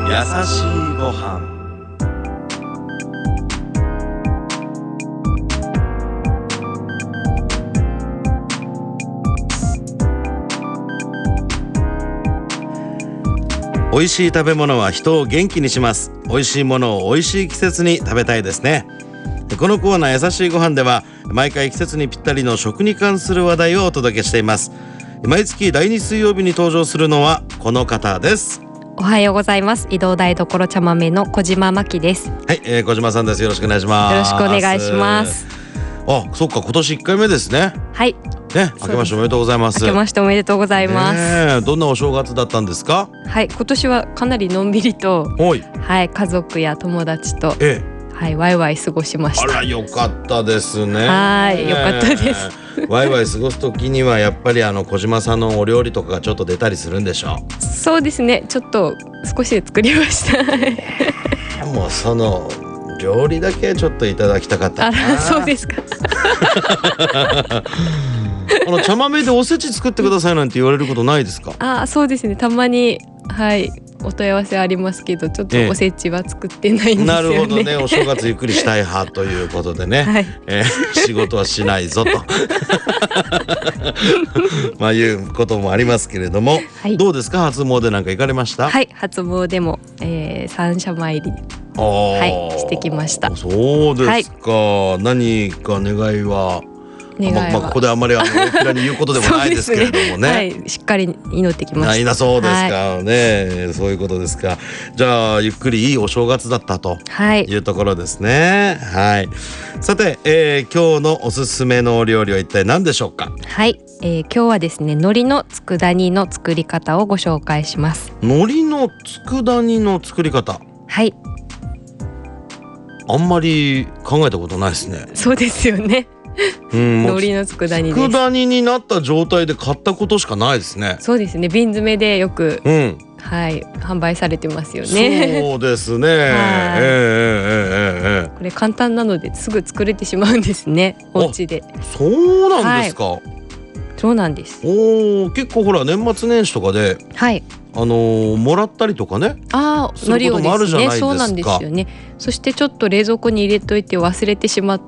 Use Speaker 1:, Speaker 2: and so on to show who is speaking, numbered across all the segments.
Speaker 1: 優しいご飯。美味しい食べ物は人を元気にします。美味しいものを美味しい季節に食べたいですね。このコーナー優しいご飯では毎回季節にぴったりの食に関する話題をお届けしています。毎月第2水曜日に登場するのはこの方です。
Speaker 2: おはようございます。移動台所茶豆の小島真希です。
Speaker 1: はい、小島さんです。よろしくお願いします。
Speaker 2: よろしくお願いします。
Speaker 1: あ、そっか、今年1回目ですね。
Speaker 2: はい
Speaker 1: ね、明けましておめでとうございます。
Speaker 2: 明けましておめでとうございます。
Speaker 1: どんなお正月だったんですか？
Speaker 2: はい、今年はかなりのんびりと、はい、家族や友達と、はい、ワイワイ過ごしました。
Speaker 1: あら、よかったですね。
Speaker 2: はい、よかったです。
Speaker 1: ワイワイ過ごす時にはやっぱり小島さんのお料理とかがちょっと出たりするんでしょう？
Speaker 2: そうですね、ちょっと少しで作りました
Speaker 1: もうその料理だけちょっといただきたかったな。
Speaker 2: あら、そうですか
Speaker 1: 茶豆でおせち作ってくださいなんて言われることないですか？
Speaker 2: そうですね、たまに、はい、お問い合わせありますけど、ちょっとおせちは作ってないんですよね。
Speaker 1: なるほどね、お正月ゆっくりしたい派ということでね、はい、仕事はしないぞとまあいうこともありますけれども、はい、どうですか、初詣なんか行かれました？はい、
Speaker 2: 初詣も、三社参り、はい、してきました。
Speaker 1: そうですか、はい、何か願いはここであんまり大きなに言うことでもないですけれどもね
Speaker 2: はい、しっかり祈ってきました。
Speaker 1: そうですかね、そういうことですか。じゃあゆっくりいいお正月だったというところですね。はい、さて、今日のおすすめのお料理は一体何でしょうか？はい、
Speaker 2: 今日はですね、海苔の佃煮の作り方をご紹介します。
Speaker 1: 海苔の佃煮の作り方、
Speaker 2: はい、
Speaker 1: あんまり考えたことないですね。
Speaker 2: そうですよね海苔の佃煮です。
Speaker 1: 佃煮になった状態で買ったことしかないですね。
Speaker 2: そうですね、瓶詰めでよく、はい、販売されてますよね。
Speaker 1: そうですね、
Speaker 2: これ簡単なのですぐ作れてしまうんですね、お家で。
Speaker 1: そうなんですか？はい、
Speaker 2: そうなんです。
Speaker 1: 結構ほら年末年始とかで、はい、もらったりとかね、
Speaker 2: することもあるじゃないですか。そうなんですよね。そしてちょっと冷蔵庫に入れといて忘れてしまった、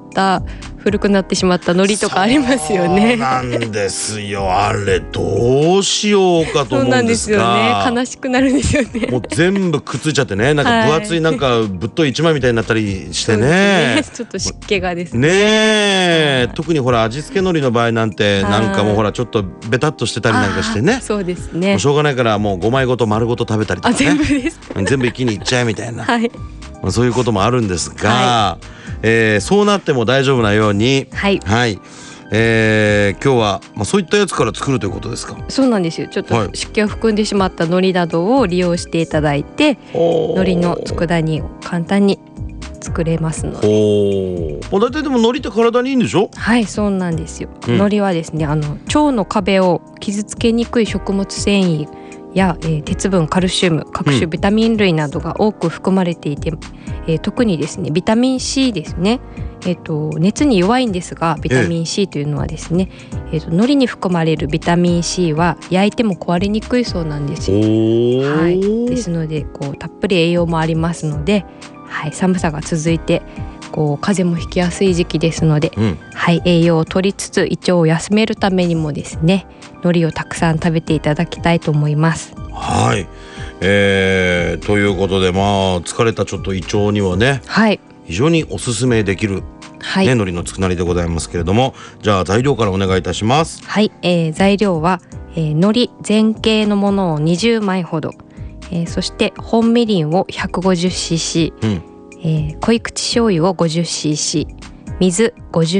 Speaker 2: 古くなってしまった海苔とかありますよね。
Speaker 1: そうなんですよあれどうしようかと思うんですが、そうなんですよ
Speaker 2: ね、悲しくなるんですよね。
Speaker 1: もう全部くっついちゃってね、なんか分厚い、なんかぶっとい一枚みたいになったりしてね、
Speaker 2: ちょっと湿気がですね、
Speaker 1: 特にほら味付け海苔の場合なんてなんかもうほらちょっとベタっとしてたりなんかしてね、
Speaker 2: そうですね、
Speaker 1: もうしょうがないからもう5枚ごと丸ごと食べたりとかね、
Speaker 2: 全部です
Speaker 1: 全部一気にいっちゃえみたいな、
Speaker 2: はい、
Speaker 1: そういうこともあるんですが、そうなっても大丈夫なように、はい、はい、今日は、そういったやつから作るということですか？そうなんですよ。ちょっと
Speaker 2: 湿気を含んでしまった海苔などを利用していただいて、海苔の佃煮を簡単に作れますので。
Speaker 1: 大体でも海苔って体にいいんでしょ？はい、
Speaker 2: そうなんですよ。海苔はですね、腸の壁を傷つけにくい食物繊維や、鉄分、カルシウム、各種ビタミン類などが多く含まれていて、特にですねビタミン C ですね、熱に弱いんですがビタミン C というのはですね、海苔に含まれるビタミン C は焼いても壊れにくいそうなんですよ。はい、ですのでたっぷり栄養もありますので、はい、寒さが続いて風邪もひきやすい時期ですので、はい、栄養を取りつつ胃腸を休めるためにもですね、海苔をたくさん食べていただきたいと思います。
Speaker 1: はい、ということで疲れたちょっと胃腸にはね、はい、非常におすすめできる、はい、海苔の佃煮でございますけれども、じゃあ材料からお願いいたします。
Speaker 2: はい、材料は、海苔全形のものを20枚ほど、そして本みりんを 150cc、濃い口醤油を 50cc、 水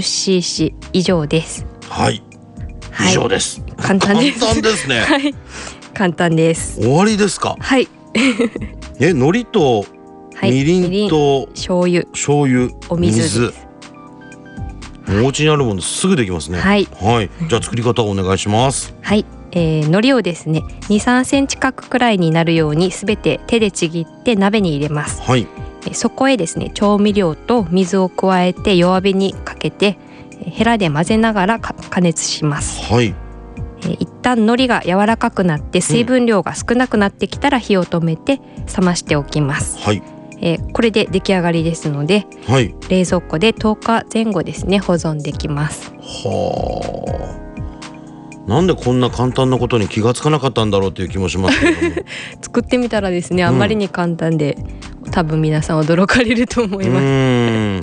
Speaker 2: 50cc 以上です。
Speaker 1: はい、以上です。
Speaker 2: 簡単です。
Speaker 1: 簡単ですね。
Speaker 2: はい、簡単です。
Speaker 1: 終わりですか？はい。海苔とみりんと
Speaker 2: 醤油、お水です。
Speaker 1: お家にあるものすぐできますね。はい、はい、じゃあ作り方をお願いします。
Speaker 2: はい、海苔をですね 2,3 センチ角くらいになるようにすべて手でちぎって鍋に入れます。はい、そこへですね調味料と水を加えて弱火にかけてヘラで混ぜながら加熱します。はい、 一旦海苔が柔らかくなって水分量が少なくなってきたら火を止めて冷ましておきます。
Speaker 1: はい。
Speaker 2: これで出来上がりですので、
Speaker 1: はい。
Speaker 2: 冷蔵庫で10日前後ですね保存できます。
Speaker 1: はあ。なんでこんな簡単なことに気がつかなかったんだろうっていう気もしますけども
Speaker 2: 作ってみたらですね、あまりに簡単で、多分皆さん驚かれると思います。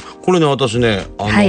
Speaker 1: これね、私ね、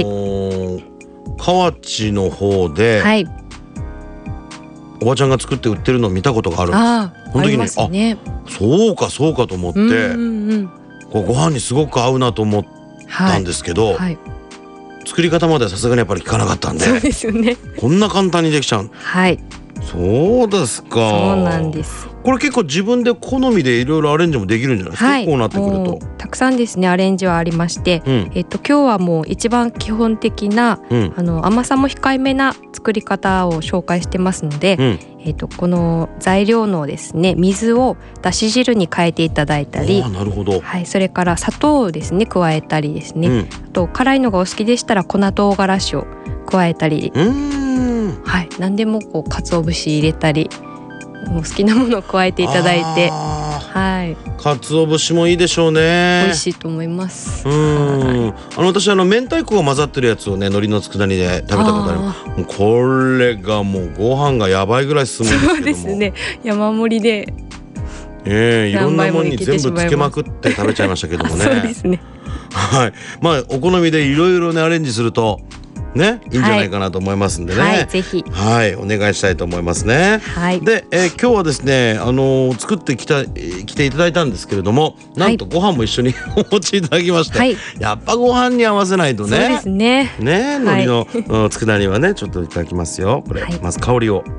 Speaker 1: 河内の方で、
Speaker 2: はい、
Speaker 1: おばちゃんが作って売ってるのを見たことがあるんです。その時に、
Speaker 2: ありますね。
Speaker 1: そうかそうかと思って、こうご飯にすごく合うなと思ったんですけど、
Speaker 2: はい、
Speaker 1: 作り方まではさすがにやっぱり聞かなかったんで、
Speaker 2: そうですよね。
Speaker 1: こんな簡単にできちゃう。
Speaker 2: はい、
Speaker 1: そうですか。
Speaker 2: そうなんです。
Speaker 1: これ結構自分で好みでいろいろアレンジもできるんじゃないですか、
Speaker 2: はい、
Speaker 1: こうなってくると
Speaker 2: たくさんですねアレンジはありまして、今日はもう一番基本的な、甘さも控えめな作り方を紹介してますので、この材料のですね水をだし汁に変えていただいたり、
Speaker 1: なるほど、
Speaker 2: はい、それから砂糖をですね加えたりですね、あと辛いのがお好きでしたら粉唐辛子を加えたり、はい、何でもこう鰹節入れたり、もう好きなものを加えていただいて、はい、
Speaker 1: 鰹節もいいでしょうね。
Speaker 2: 美味しいと思います。
Speaker 1: 私明太子が混ざってるやつをね海苔の佃煮で食べたことあります。もうこれがもうご飯がやばいぐらい進むんですけども、
Speaker 2: そうですね、山盛りで、
Speaker 1: いろんなものに全部つけまくって食べちゃいましたけどもね。
Speaker 2: そうですね。
Speaker 1: はい、まあお好みでいろいろねアレンジするとね、いいんじゃないかなと思いますんでね、
Speaker 2: はい、ぜひ、
Speaker 1: はい、お願いしたいと思いますね。
Speaker 2: はい、
Speaker 1: で、今日はですね、作って来ていただいたんですけれども、なんとご飯も一緒にお持ちいただきまして、はい、やっぱご飯に合わせないとね。
Speaker 2: そうですね。
Speaker 1: ね、海苔の、佃煮はね、ちょっといただきますよ。これ、まず香りを。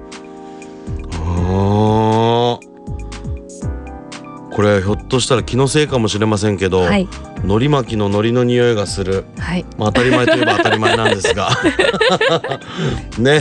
Speaker 1: これひょっとしたら気のせいかもしれませんけど、海苔巻きの海苔の匂いがする、当たり前といえば当たり前なんですがね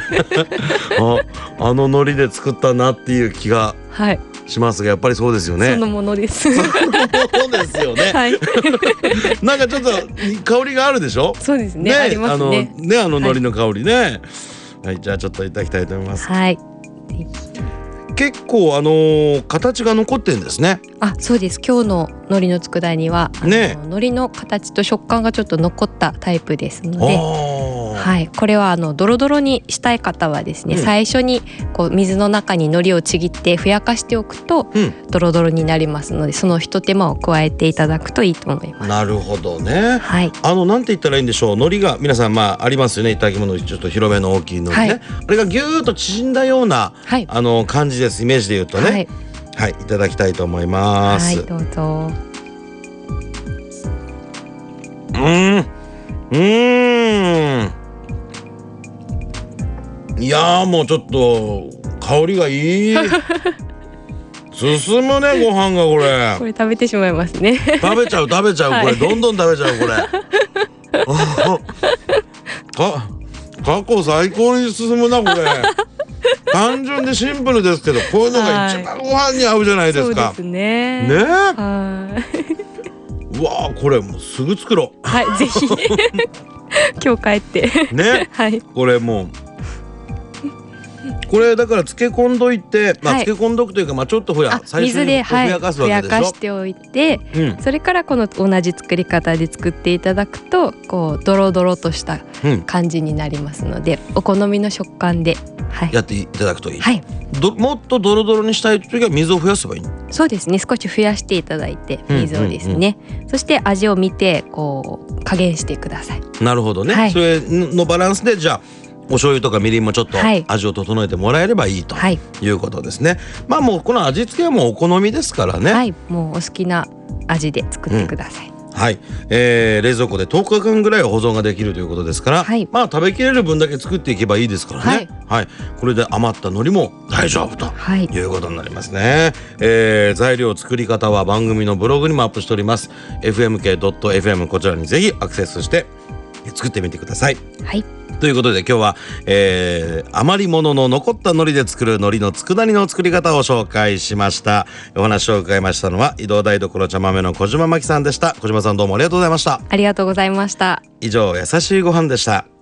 Speaker 1: あの海苔で作ったなっていう気がしますが、やっぱりそうですよね。
Speaker 2: そのものです。
Speaker 1: そのものですよね。なんかちょっと香りがあるでしょ。
Speaker 2: そうですね。ありますね。
Speaker 1: 海苔の香りね。はい、じゃあちょっといただきたいと思います。
Speaker 2: はい。
Speaker 1: 結構形が残ってんですね。
Speaker 2: そうです。今日の海苔の佃煮は海苔の形と食感がちょっと残ったタイプですので、はい、これはドロドロにしたい方はですね、最初にこう水の中に海苔をちぎってふやかしておくと、ドロドロになりますので、その一手間を加えていただくといいと思います。
Speaker 1: なるほどね。
Speaker 2: はい、
Speaker 1: なんて言ったらいいんでしょう。海苔が皆さんありますよね。いただき物ちょっと広めの大きい海苔ね。あれがぎゅーっと縮んだような、感じです。イメージで言うとね。はい、いただきたいと思います。
Speaker 2: はい、どうぞ。
Speaker 1: いやもうちょっと香りがいい進むね、ご飯がこれ
Speaker 2: 食べてしまいますね。
Speaker 1: 食べちゃう、これどんどん食べちゃうこれ過去最高に進むなこれ単純でシンプルですけど、こういうのが一番ご飯に合うじゃないですか。
Speaker 2: そうですね。
Speaker 1: うわこれもうすぐ作ろう。
Speaker 2: はい、ぜひ今日帰って
Speaker 1: ね、これもうこれだから漬け込んどいて、漬け込んどくというか、ちょっと最初にふやかすわけでしょ。
Speaker 2: ふやかしておいて、それからこの同じ作り方で作っていただくとこうドロドロとした感じになりますので、お好みの食感で、
Speaker 1: やっていただくといい。もっとドロドロにしたいときは水を増やせばいい。
Speaker 2: そうですね、少し増やしていただいて水をですね、そして味を見てこう加減してください。
Speaker 1: なるほどね、それのバランスでじゃあお醤油とかみりんもちょっと味を整えてもらえればいいということですね。もうこの味付けはもうお好みですからね。もうお
Speaker 2: 好きな味で作ってください。
Speaker 1: 冷蔵庫で10日間ぐらい保存ができるということですから、食べきれる分だけ作っていけばいいですからね。これで余った海苔も大丈夫ということになりますね。材料作り方は番組のブログにもアップしております。fmk.fm こちらにぜひアクセスして作ってみてください。ということで今日は、余り物の残った海苔で作る海苔の佃煮の作り方を紹介しました。お話を伺いましたのは移動台所茶豆の小島真希さんでした。小島さんどうもありがとうございました。
Speaker 2: ありがとうございました。
Speaker 1: 以上、優しいご飯でした。